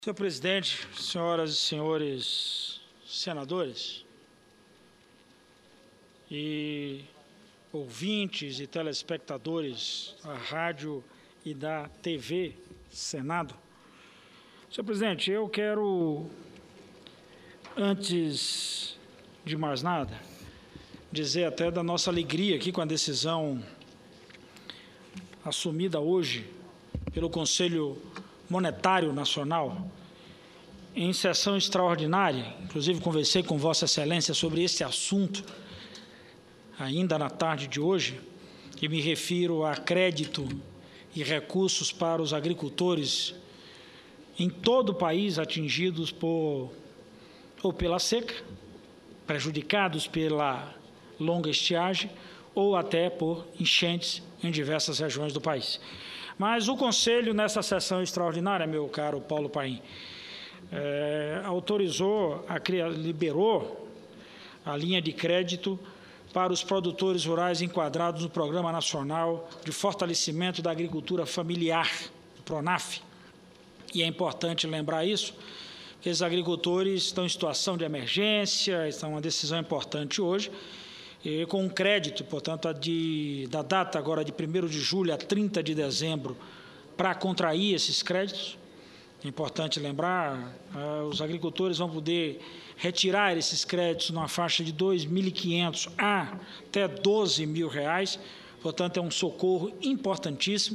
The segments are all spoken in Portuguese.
Senhor presidente, senhoras e senhores senadores e ouvintes e telespectadores da rádio e da TV Senado. Senhor presidente, eu quero, antes de mais nada, dizer até da nossa alegria aqui com a decisão assumida hoje pelo Conselho Monetário Nacional, em sessão extraordinária. Inclusive, conversei com Vossa Excelência sobre esse assunto, ainda na tarde de hoje, e me refiro a crédito e recursos para os agricultores em todo o país atingidos pela seca, prejudicados pela longa estiagem, ou até por enchentes em diversas regiões do país. Mas o Conselho, nessa sessão extraordinária, meu caro Paulo Paim, liberou a linha de crédito para os produtores rurais enquadrados no Programa Nacional de Fortalecimento da Agricultura Familiar, o PRONAF. E é importante lembrar isso, que os agricultores estão em situação de emergência, está uma decisão importante hoje, e com um crédito, portanto, da data agora de 1º de julho a 30 de dezembro, para contrair esses créditos. É importante lembrar, os agricultores vão poder retirar esses créditos numa faixa de R$ 2.500 até R$ 12.000, portanto, é um socorro importantíssimo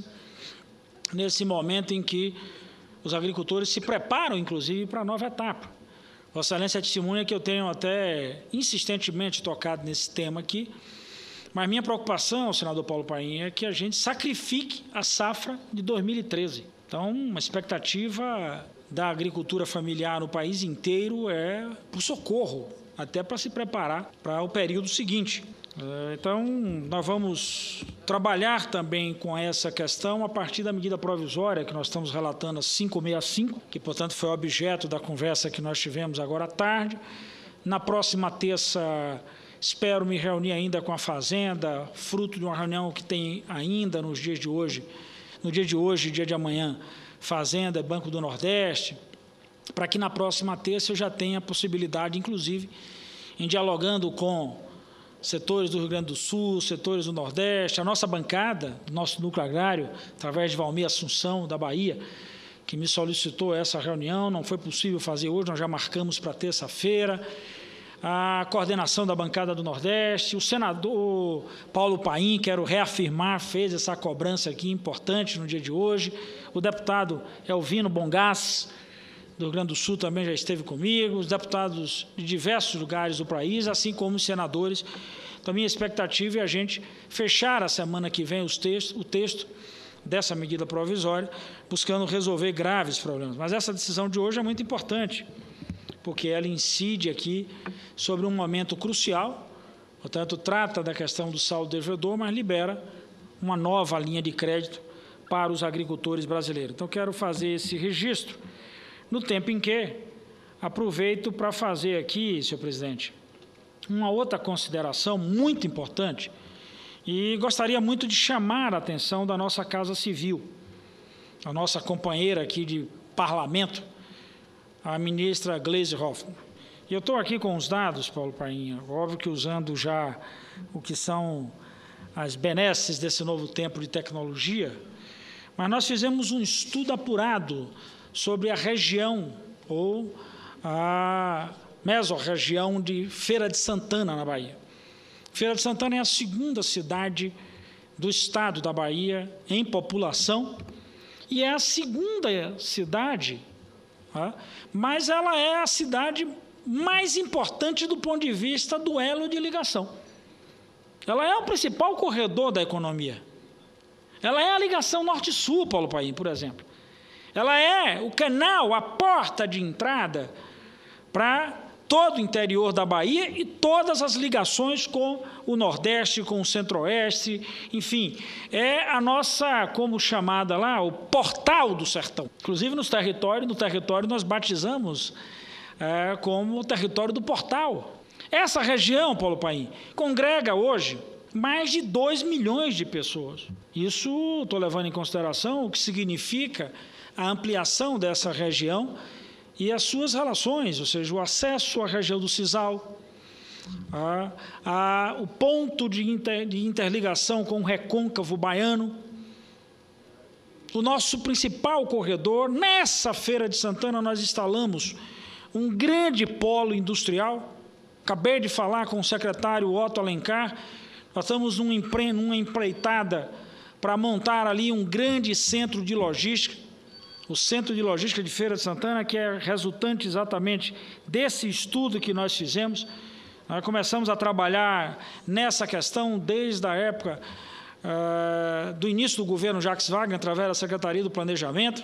nesse momento em que os agricultores se preparam, inclusive, para a nova etapa. Vossa Excelência testemunha que eu tenho até insistentemente tocado nesse tema aqui, mas minha preocupação, senador Paulo Paim, é que a gente sacrifique a safra de 2013. Então, uma expectativa da agricultura familiar no país inteiro é por socorro, até para se preparar para o período seguinte. Então, nós vamos trabalhar também com essa questão a partir da medida provisória que nós estamos relatando, a 565, que, portanto, foi objeto da conversa que nós tivemos agora à tarde. Na próxima terça, espero me reunir ainda com a Fazenda, fruto de uma reunião que tem ainda nos dias de hoje, no dia de hoje e dia de amanhã, Fazenda e Banco do Nordeste, para que na próxima terça eu já tenha a possibilidade, inclusive, em dialogando com setores do Rio Grande do Sul, setores do Nordeste, a nossa bancada, nosso núcleo agrário, através de Valmir Assunção, da Bahia, que me solicitou essa reunião, não foi possível fazer hoje, nós já marcamos para terça-feira, a coordenação da bancada do Nordeste, o senador Paulo Paim, quero reafirmar, fez essa cobrança aqui importante no dia de hoje, o deputado Elvino Bongás, do Rio Grande do Sul, também já esteve comigo, os deputados de diversos lugares do país, assim como os senadores. Então, minha expectativa é a gente fechar a semana que vem o texto dessa medida provisória, buscando resolver graves problemas. Mas essa decisão de hoje é muito importante, porque ela incide aqui sobre um momento crucial, portanto, trata da questão do saldo devedor, mas libera uma nova linha de crédito para os agricultores brasileiros. Então, quero fazer esse registro, no tempo em que aproveito para fazer aqui, senhor presidente, uma outra consideração muito importante e gostaria muito de chamar a atenção da nossa Casa Civil, a nossa companheira aqui de parlamento, a ministra Gleisi Hoffmann. E eu estou aqui com os dados, Paulo Paim, óbvio que usando já o que são as benesses desse novo tempo de tecnologia, mas nós fizemos um estudo apurado sobre a região, ou a mesorregião de Feira de Santana, na Bahia. Feira de Santana é a segunda cidade do estado da Bahia em população, e é a segunda cidade, mas ela é a cidade mais importante do ponto de vista do elo de ligação. Ela é o principal corredor da economia. Ela é a ligação norte-sul, Paulo Paim, por exemplo. Ela é o canal, a porta de entrada para todo o interior da Bahia e todas as ligações com o Nordeste, com o Centro-Oeste, enfim, é a nossa, como chamada lá, o portal do sertão. Inclusive no território nós batizamos como o território do portal. Essa região, Paulo Paim, congrega hoje mais de 2 milhões de pessoas. Isso estou levando em consideração o que significa a ampliação dessa região e as suas relações, ou seja, o acesso à região do Sisal, o ponto de interligação com o recôncavo baiano, o nosso principal corredor. Nessa Feira de Santana, nós instalamos um grande polo industrial. Acabei de falar com o secretário Otto Alencar, nós estamos numa empreitada para montar ali um grande centro de logística, o Centro de Logística de Feira de Santana, que é resultante exatamente desse estudo que nós fizemos. Nós começamos a trabalhar nessa questão desde a época do início do governo Jacques Wagner, através da Secretaria do Planejamento.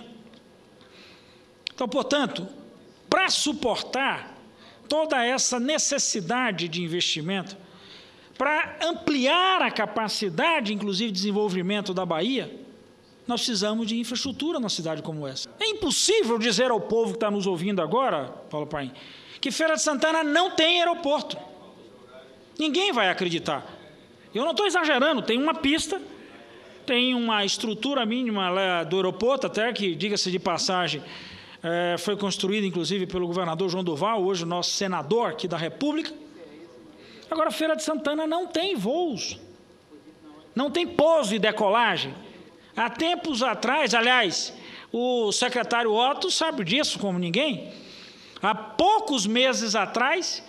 Então, portanto, para suportar toda essa necessidade de investimento, para ampliar a capacidade, inclusive, de desenvolvimento da Bahia, nós precisamos de infraestrutura numa cidade como essa. É impossível dizer ao povo que está nos ouvindo agora, Paulo Paim, que Feira de Santana não tem aeroporto. Ninguém vai acreditar. Eu não estou exagerando, tem uma pista, tem uma estrutura mínima lá do aeroporto, até que, diga-se de passagem, foi construída, inclusive, pelo governador João Duval, hoje o nosso senador aqui da República. Agora, Feira de Santana não tem voos, não tem pouso e decolagem. Há tempos atrás, aliás, o secretário Otto sabe disso como ninguém, há poucos meses atrás,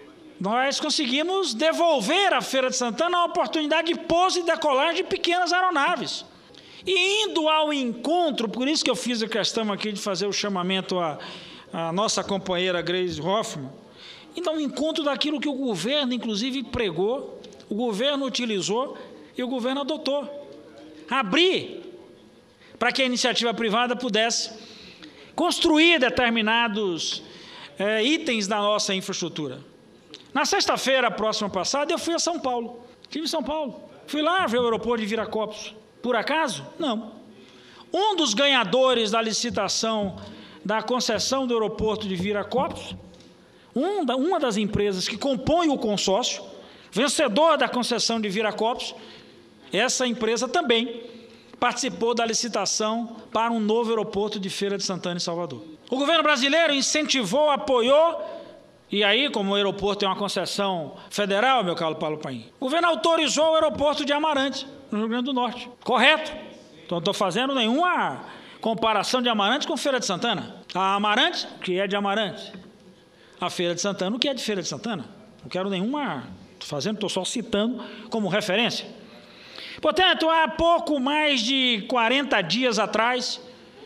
nós conseguimos devolver à Feira de Santana a oportunidade de pouso e decolagem de pequenas aeronaves. E indo ao encontro, por isso que eu fiz a questão aqui de fazer o chamamento à nossa companheira Grace Hoffmann, então, ao encontro daquilo que o governo, inclusive, pregou, o governo utilizou e o governo adotou. Abrir para que a iniciativa privada pudesse construir determinados itens da nossa infraestrutura. Na sexta-feira próxima passada, eu fui a São Paulo. Estive em São Paulo. Fui lá ver o aeroporto de Viracopos. Por acaso? Não. Um dos ganhadores da licitação da concessão do aeroporto de Viracopos, uma das empresas que compõe o consórcio, vencedor da concessão de Viracopos, essa empresa também participou da licitação para um novo aeroporto de Feira de Santana em Salvador. O governo brasileiro incentivou, apoiou, e aí, como o aeroporto é uma concessão federal, meu caro Paulo Paim, o governo autorizou o aeroporto de Amarante, no Rio Grande do Norte. Correto? Então, não estou fazendo nenhuma comparação de Amarante com Feira de Santana. A Amarante, que é de Amarante. A Feira de Santana, o que é de Feira de Santana. Não quero nenhuma, estou só citando como referência. Portanto, há pouco mais de 40 dias atrás,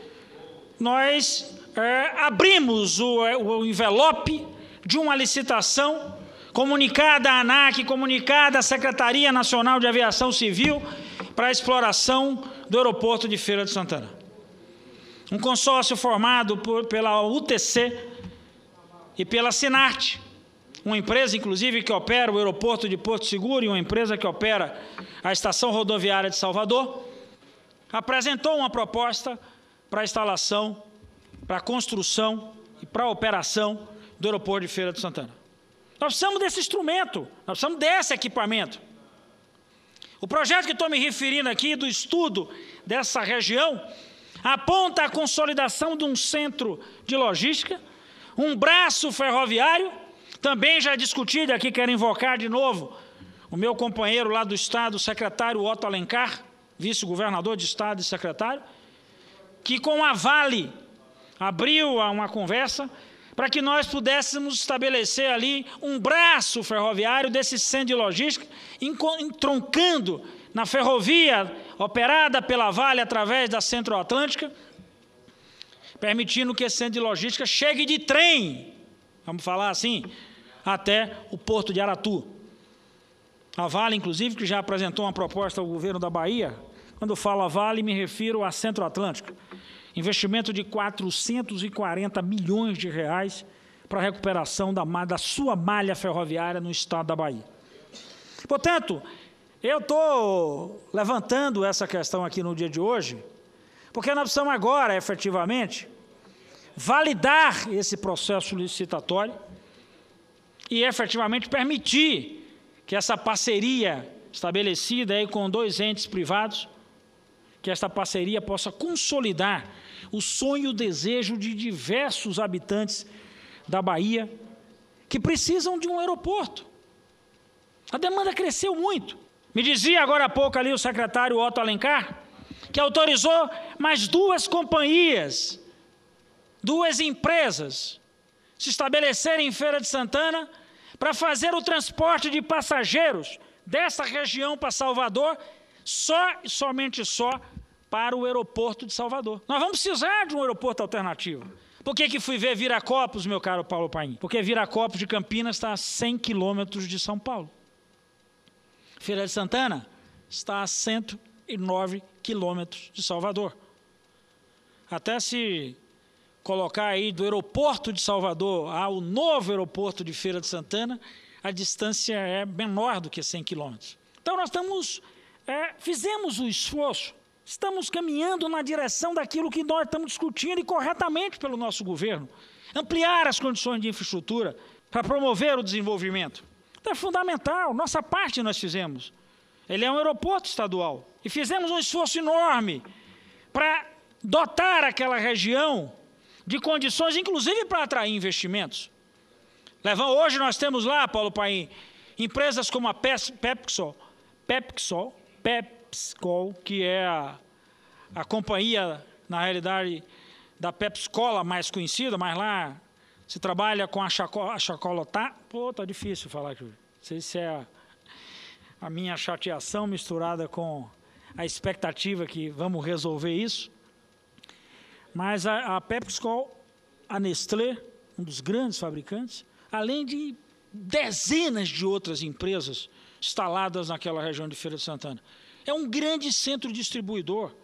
nós abrimos o envelope de uma licitação comunicada à ANAC, comunicada à Secretaria Nacional de Aviação Civil para a exploração do aeroporto de Feira de Santana. Um consórcio formado pela UTC e pela Sinarte, uma empresa, inclusive, que opera o aeroporto de Porto Seguro e uma empresa que opera a estação rodoviária de Salvador, apresentou uma proposta para a instalação, para a construção e para a operação do aeroporto de Feira de Santana. Nós precisamos desse instrumento, nós precisamos desse equipamento. O projeto que estou me referindo aqui, do estudo dessa região, aponta a consolidação de um centro de logística, um braço ferroviário, também já discutido aqui, quero invocar de novo o meu companheiro lá do Estado, o secretário Otto Alencar, vice-governador de Estado e secretário, que com a Vale abriu uma conversa para que nós pudéssemos estabelecer ali um braço ferroviário desse centro de logística, entroncando na ferrovia operada pela Vale através da Centro-Atlântica, permitindo que esse centro de logística chegue de trem, vamos falar assim, até o Porto de Aratu. A Vale, inclusive, que já apresentou uma proposta ao governo da Bahia. Quando eu falo a Vale, me refiro à Centro-Atlântica. Investimento de 440 milhões de reais para a recuperação da sua malha ferroviária no estado da Bahia. Portanto, eu estou levantando essa questão aqui no dia de hoje, porque nós precisamos agora, efetivamente, validar esse processo licitatório e, efetivamente, permitir que essa parceria estabelecida aí com 2 entes privados, que esta parceria possa consolidar o sonho e o desejo de diversos habitantes da Bahia que precisam de um aeroporto. A demanda cresceu muito. Me dizia agora há pouco ali o secretário Otto Alencar, que autorizou mais 2 companhias, 2 empresas, se estabelecerem em Feira de Santana para fazer o transporte de passageiros dessa região para Salvador, somente para o aeroporto de Salvador. Nós vamos precisar de um aeroporto alternativo. Por que fui ver Viracopos, meu caro Paulo Paim? Porque Viracopos de Campinas está a 100 quilômetros de São Paulo. Feira de Santana está a 109 quilômetros de Salvador. Até se colocar aí do aeroporto de Salvador ao novo aeroporto de Feira de Santana, a distância é menor do que 100 quilômetros. Então nós fizemos o esforço, estamos caminhando na direção daquilo que nós estamos discutindo e corretamente pelo nosso governo. Ampliar as condições de infraestrutura para promover o desenvolvimento. Então é fundamental, nossa parte nós fizemos. Ele é um aeroporto estadual. E fizemos um esforço enorme para dotar aquela região de condições, inclusive para atrair investimentos. Hoje nós temos lá, Paulo Paim, empresas como a Pepscol, que é a companhia, na realidade, da Pepsi-Cola mais conhecida, mas lá se trabalha com a Chocolata. Pô, tá difícil falar aqui. Não sei se é a minha chateação misturada com a expectativa que vamos resolver isso. Mas a Pepsi-Cola, a Nestlé, um dos grandes fabricantes, além de dezenas de outras empresas instaladas naquela região de Feira de Santana. É um grande centro distribuidor.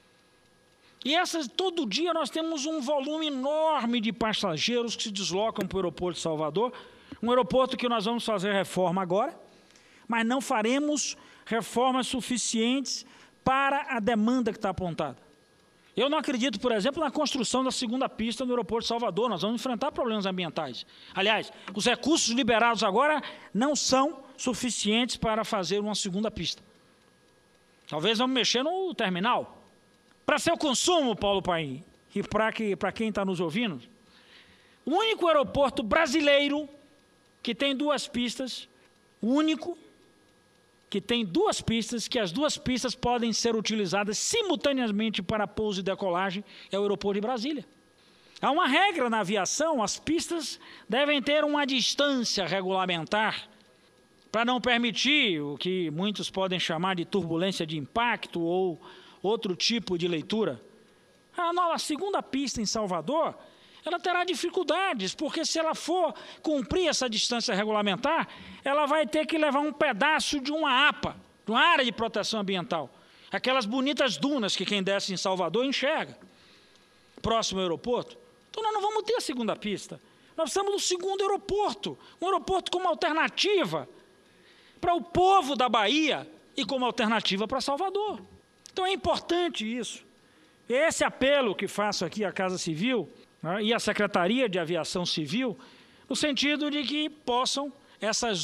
E todo dia nós temos um volume enorme de passageiros que se deslocam para o aeroporto de Salvador, um aeroporto que nós vamos fazer reforma agora, mas não faremos reformas suficientes para a demanda que está apontada. Eu não acredito, por exemplo, na construção da 2ª pista no aeroporto de Salvador. Nós vamos enfrentar problemas ambientais. Aliás, os recursos liberados agora não são suficientes para fazer uma 2ª pista. Talvez vamos mexer no terminal. Para seu consumo, Paulo Paim, e para quem está nos ouvindo, o único aeroporto brasileiro que tem 2 pistas, o único que tem 2 pistas, que as 2 pistas podem ser utilizadas simultaneamente para pouso e decolagem, é o aeroporto de Brasília. Há uma regra na aviação, as pistas devem ter uma distância regulamentar para não permitir o que muitos podem chamar de turbulência de impacto ou outro tipo de leitura. A 2ª pista em Salvador, ela terá dificuldades, porque se ela for cumprir essa distância regulamentar, ela vai ter que levar um pedaço de uma APA, de uma área de proteção ambiental. Aquelas bonitas dunas que quem desce em Salvador enxerga, próximo ao aeroporto. Então nós não vamos ter a 2ª pista. Nós precisamos do 2º aeroporto, um aeroporto como alternativa para o povo da Bahia e como alternativa para Salvador. Então é importante isso. Esse apelo que faço aqui à Casa Civil, né, e à Secretaria de Aviação Civil, no sentido de que possam esses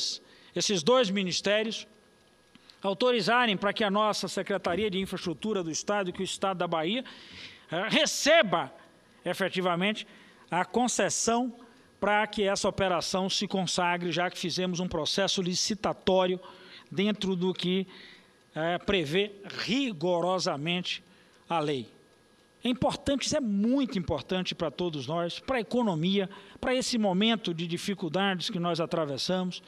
2 ministérios autorizarem para que a nossa Secretaria de Infraestrutura do Estado, que o Estado da Bahia, receba efetivamente a concessão para que essa operação se consagre, já que fizemos um processo licitatório dentro do que prevê rigorosamente a lei. É importante, isso é muito importante para todos nós, para a economia, para esse momento de dificuldades que nós atravessamos.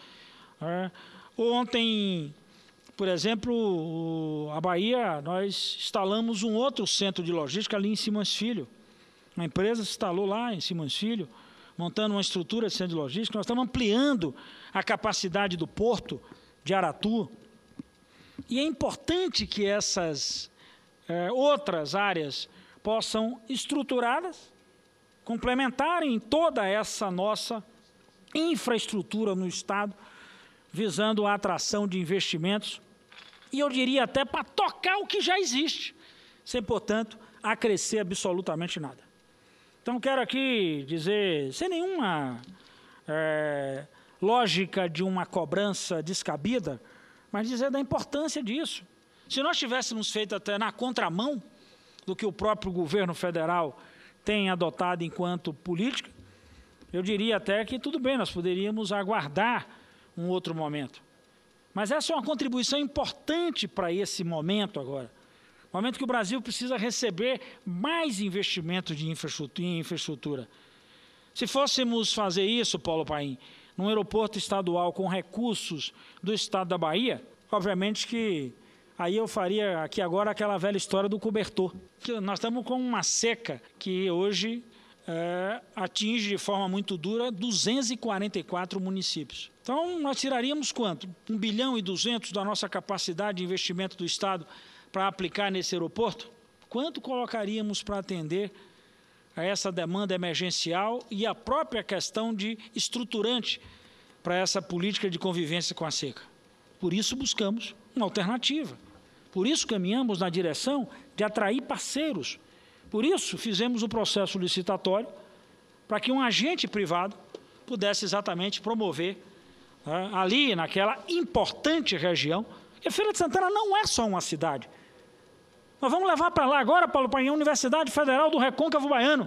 Ontem, por exemplo, a Bahia, nós instalamos um outro centro de logística ali em Simões Filho. Uma empresa se instalou lá em Simões Filho, montando uma estrutura de centro de logística. Nós estamos ampliando a capacidade do porto de Aratu. E é importante que essas outras áreas possam estruturadas, complementarem toda essa nossa infraestrutura no Estado, visando a atração de investimentos, e eu diria até para tocar o que já existe, sem, portanto, acrescer absolutamente nada. Então, quero aqui dizer, sem nenhuma lógica de uma cobrança descabida, mas dizer da importância disso. Se nós tivéssemos feito até na contramão do que o próprio governo federal tem adotado enquanto política, eu diria até que tudo bem, nós poderíamos aguardar um outro momento. Mas essa é uma contribuição importante para esse momento agora. Momento que o Brasil precisa receber mais investimento em infraestrutura. Se fôssemos fazer isso, Paulo Paim, num aeroporto estadual com recursos do estado da Bahia, obviamente que aí eu faria aqui agora aquela velha história do cobertor. Nós estamos com uma seca que hoje atinge de forma muito dura 244 municípios. Então, nós tiraríamos quanto? 1 bilhão e 200 da nossa capacidade de investimento do Estado para aplicar nesse aeroporto? Quanto colocaríamos para atender a essa demanda emergencial e a própria questão de estruturante para essa política de convivência com a seca? Por isso buscamos uma alternativa. Por isso caminhamos na direção de atrair parceiros. Por isso fizemos o processo licitatório para que um agente privado pudesse exatamente promover ali naquela importante região. E Feira de Santana não é só uma cidade. Nós vamos levar para lá agora, Paulo Paim, a Universidade Federal do Recôncavo Baiano,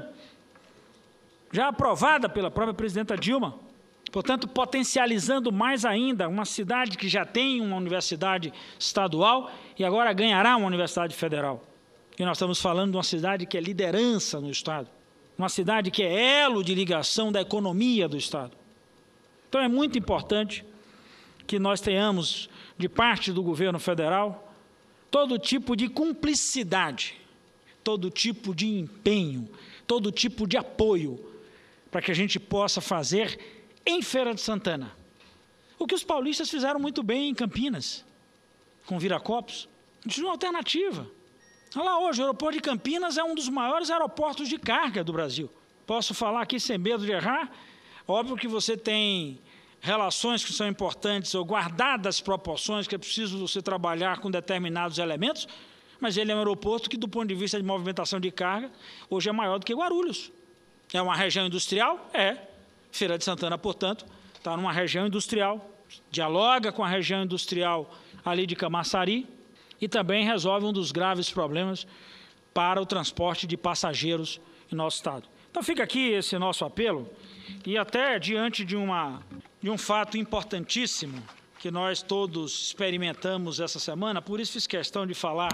já aprovada pela própria presidenta Dilma. Portanto, potencializando mais ainda uma cidade que já tem uma universidade estadual e agora ganhará uma universidade federal. E nós estamos falando de uma cidade que é liderança no Estado, uma cidade que é elo de ligação da economia do Estado. Então, é muito importante que nós tenhamos, de parte do governo federal, todo tipo de cumplicidade, todo tipo de empenho, todo tipo de apoio, para que a gente possa fazer em Feira de Santana o que os paulistas fizeram muito bem em Campinas, com Viracopos. A gente tinha uma alternativa. Olha lá, hoje o aeroporto de Campinas é um dos maiores aeroportos de carga do Brasil. Posso falar aqui sem medo de errar? Óbvio que você tem relações que são importantes, ou guardadas proporções, que é preciso você trabalhar com determinados elementos, mas ele é um aeroporto que, do ponto de vista de movimentação de carga, hoje é maior do que Guarulhos. É uma região industrial? É. Feira de Santana, portanto, está numa região industrial, dialoga com a região industrial ali de Camaçari e também resolve um dos graves problemas para o transporte de passageiros em nosso estado. Então fica aqui esse nosso apelo e até diante de um fato importantíssimo que nós todos experimentamos essa semana, por isso fiz questão de falar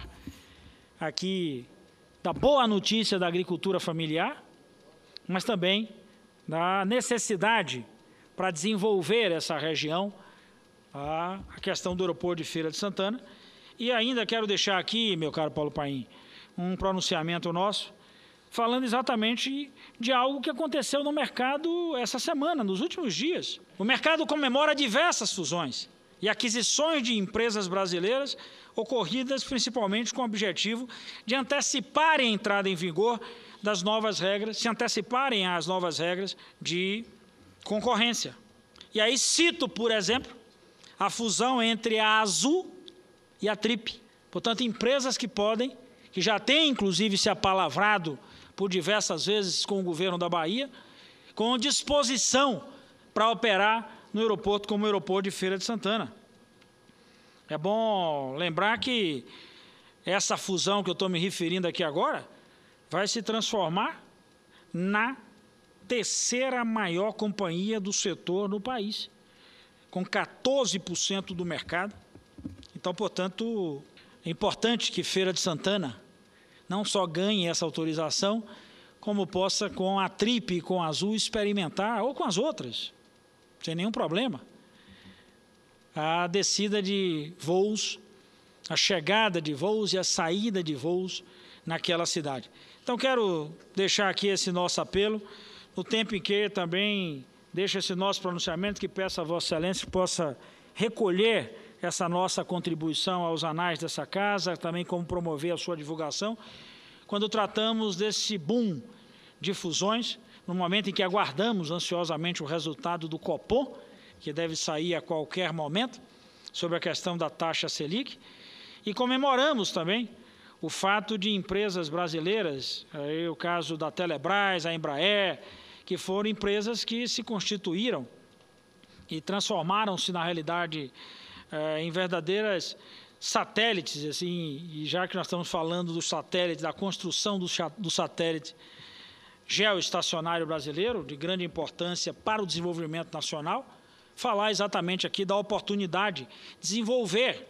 aqui da boa notícia da agricultura familiar, mas também da necessidade para desenvolver essa região, a questão do aeroporto de Feira de Santana. E ainda quero deixar aqui, meu caro Paulo Paim, um pronunciamento nosso, falando exatamente de algo que aconteceu no mercado essa semana, nos últimos dias. O mercado comemora diversas fusões e aquisições de empresas brasileiras ocorridas principalmente com o objetivo de anteciparem a entrada em vigor das novas regras, se anteciparem às novas regras de concorrência. E aí cito, por exemplo, a fusão entre a Azul e a Trip. Portanto, empresas que já têm inclusive se apalavrado por diversas vezes com o governo da Bahia, com disposição para operar no aeroporto como o aeroporto de Feira de Santana. É bom lembrar que essa fusão que eu estou me referindo aqui agora vai se transformar na terceira maior companhia do setor no país, com 14% do mercado. Então, portanto, é importante que Feira de Santana não só ganhe essa autorização, como possa, com a Trip e com a Azul, experimentar, ou com as outras, sem nenhum problema, a descida de voos, a chegada de voos e a saída de voos naquela cidade. Então, quero deixar aqui esse nosso apelo, no tempo em que também deixo esse nosso pronunciamento, que peço a Vossa Excelência que possa recolher essa nossa contribuição aos anais dessa casa, também como promover a sua divulgação, quando tratamos desse boom de fusões, no momento em que aguardamos ansiosamente o resultado do Copom, que deve sair a qualquer momento, sobre a questão da taxa Selic, e comemoramos também o fato de empresas brasileiras, aí o caso da Telebrás, a Embraer, que foram empresas que se constituíram e transformaram-se, na realidade, em verdadeiras satélites, assim, e já que nós estamos falando do satélite, da construção do satélite geoestacionário brasileiro, de grande importância para o desenvolvimento nacional, falar exatamente aqui da oportunidade de desenvolver,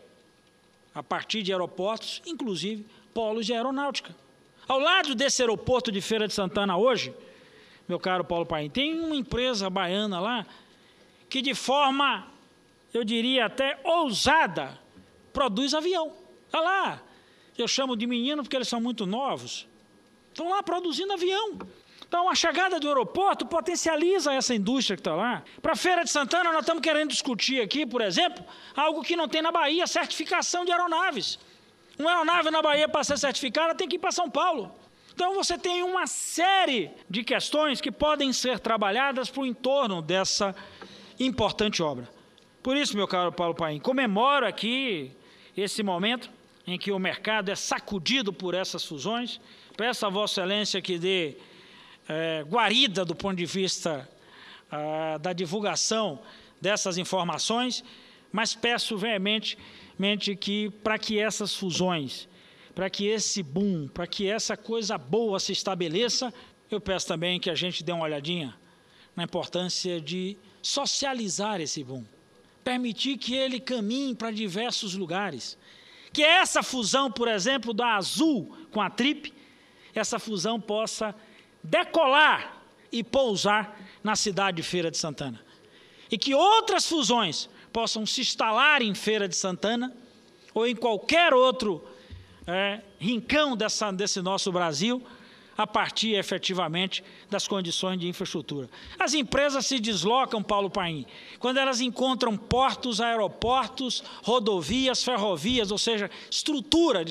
a partir de aeroportos, inclusive polos de aeronáutica. Ao lado desse aeroporto de Feira de Santana hoje, meu caro Paulo Paim, tem uma empresa baiana lá que de forma, eu diria até ousada, produz avião. Está lá, eu chamo de menino porque eles são muito novos, estão lá produzindo avião. Então, a chegada do aeroporto potencializa essa indústria que está lá. Para a Feira de Santana, nós estamos querendo discutir aqui, por exemplo, algo que não tem na Bahia, certificação de aeronaves. Uma aeronave na Bahia, para ser certificada, tem que ir para São Paulo. Então, você tem uma série de questões que podem ser trabalhadas para o entorno dessa importante obra. Por isso, meu caro Paulo Paim, comemoro aqui esse momento em que o mercado é sacudido por essas fusões. Peço a Vossa Excelência que dê guarida do ponto de vista da divulgação dessas informações, mas peço veementemente que, para que essas fusões, para que esse boom, para que essa coisa boa se estabeleça, eu peço também que a gente dê uma olhadinha na importância de socializar esse boom, permitir que ele caminhe para diversos lugares, que essa fusão, por exemplo, da Azul com a Trip, essa fusão possa decolar e pousar na cidade de Feira de Santana. E que outras fusões possam se instalar em Feira de Santana ou em qualquer outro rincão desse nosso Brasil, a partir, efetivamente, das condições de infraestrutura. As empresas se deslocam, Paulo Paim, quando elas encontram portos, aeroportos, rodovias, ferrovias, ou seja, estrutura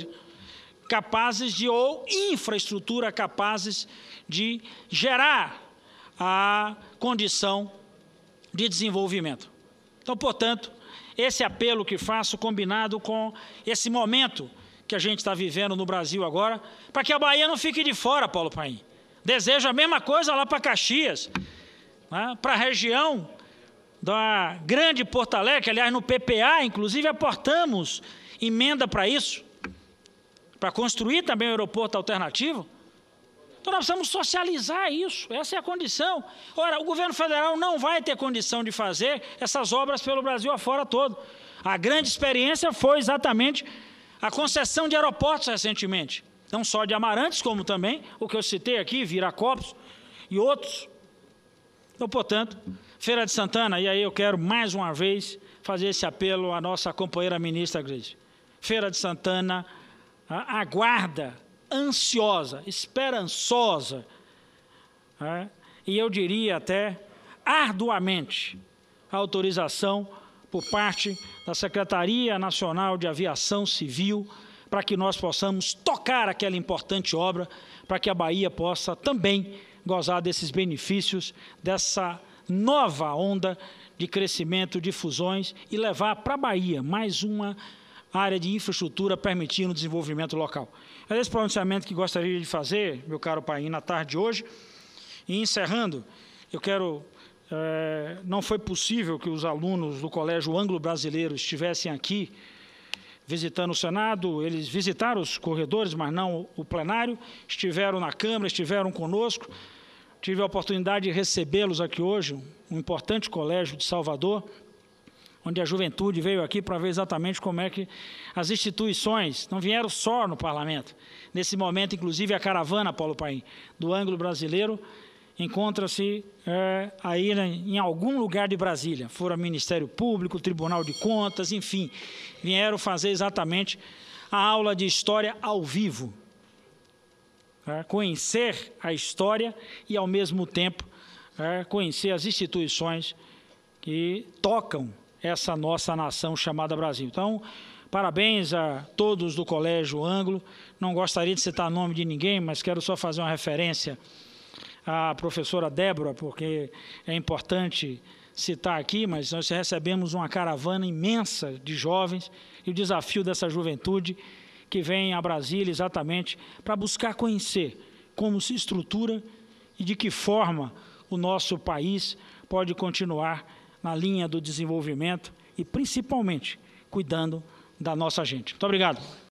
capazes de, ou infraestrutura capazes de gerar a condição de desenvolvimento. Então, portanto, esse apelo que faço, combinado com esse momento que a gente está vivendo no Brasil agora, para que a Bahia não fique de fora, Paulo Paim. Desejo a mesma coisa lá para Caxias, né, para a região da Grande Porto Alegre, que, aliás, no PPA, inclusive, aportamos emenda para isso, para construir também o aeroporto alternativo. Então, nós precisamos socializar isso, essa é a condição. Ora, o governo federal não vai ter condição de fazer essas obras pelo Brasil afora todo. A grande experiência foi exatamente a concessão de aeroportos recentemente, não só de Amarantes, como também o que eu citei aqui, Viracopos e outros. Então, portanto, Feira de Santana, e aí eu quero mais uma vez fazer esse apelo à nossa companheira ministra Gleisi. Feira de Santana aguarda, ansiosa, esperançosa, e eu diria até arduamente, a autorização por parte da Secretaria Nacional de Aviação Civil, para que nós possamos tocar aquela importante obra, para que a Bahia possa também gozar desses benefícios, dessa nova onda de crescimento, de fusões, e levar para a Bahia mais uma área de infraestrutura permitindo o desenvolvimento local. É esse pronunciamento que gostaria de fazer, meu caro Paim, na tarde de hoje. E encerrando, eu quero... não foi possível que os alunos do Colégio Anglo-Brasileiro estivessem aqui visitando o Senado. Eles visitaram os corredores, mas não o plenário, estiveram na Câmara, estiveram conosco. Tive a oportunidade de recebê-los aqui hoje, um importante colégio de Salvador, onde a juventude veio aqui para ver exatamente como é que as instituições não vieram só no parlamento. Nesse momento, inclusive, a caravana, Paulo Paim, do Anglo-Brasileiro, encontra-se aí em algum lugar de Brasília. Foram Ministério Público, Tribunal de Contas, enfim, vieram fazer exatamente a aula de História ao vivo. Conhecer a história e, ao mesmo tempo, conhecer as instituições que tocam essa nossa nação chamada Brasil. Então, parabéns a todos do Colégio Anglo. Não gostaria de citar o nome de ninguém, mas quero só fazer uma referência à professora Débora, porque é importante citar aqui, mas nós recebemos uma caravana imensa de jovens e o desafio dessa juventude que vem a Brasília exatamente para buscar conhecer como se estrutura e de que forma o nosso país pode continuar na linha do desenvolvimento e, principalmente, cuidando da nossa gente. Muito obrigado.